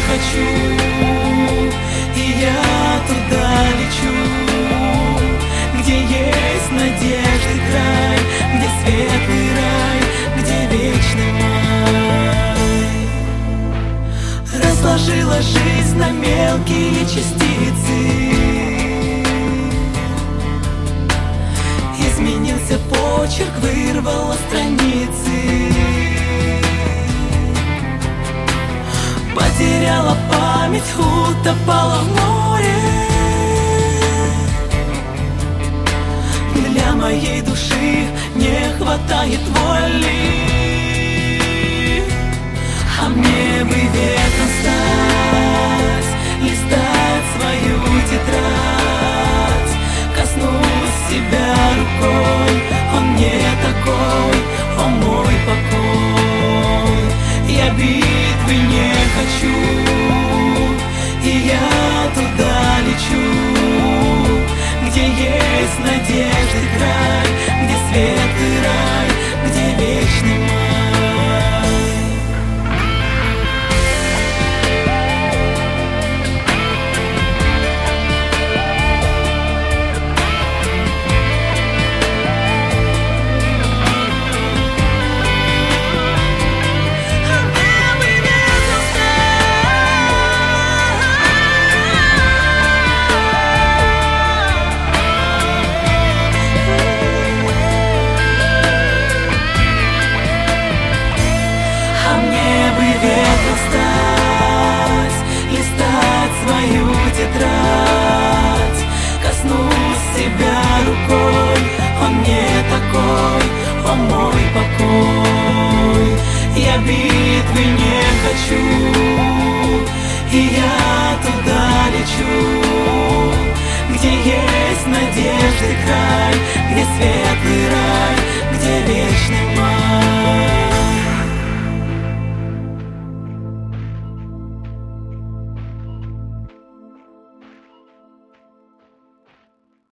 хочу, и я туда лечу, где есть надежды край, где светлый рай, где вечный май. Разложила жизнь на мелкие частицы, изменился почерк, вырвала страницы, потеряла память, утопала в море. Для моей души не хватает воли, а мне бы ветром стать, листать свою тетрадь, коснусь себя рукой. Он не такой, о мой покой. Я битвы не хочу, и я туда лечу, где есть надежды край, где светлый рай, где вечный май. Тетрадь, коснусь себя рукой. Он не такой, о мой покой. Я битвы не хочу, и я туда лечу, где есть надежды край, где светлый рай, где вечный май.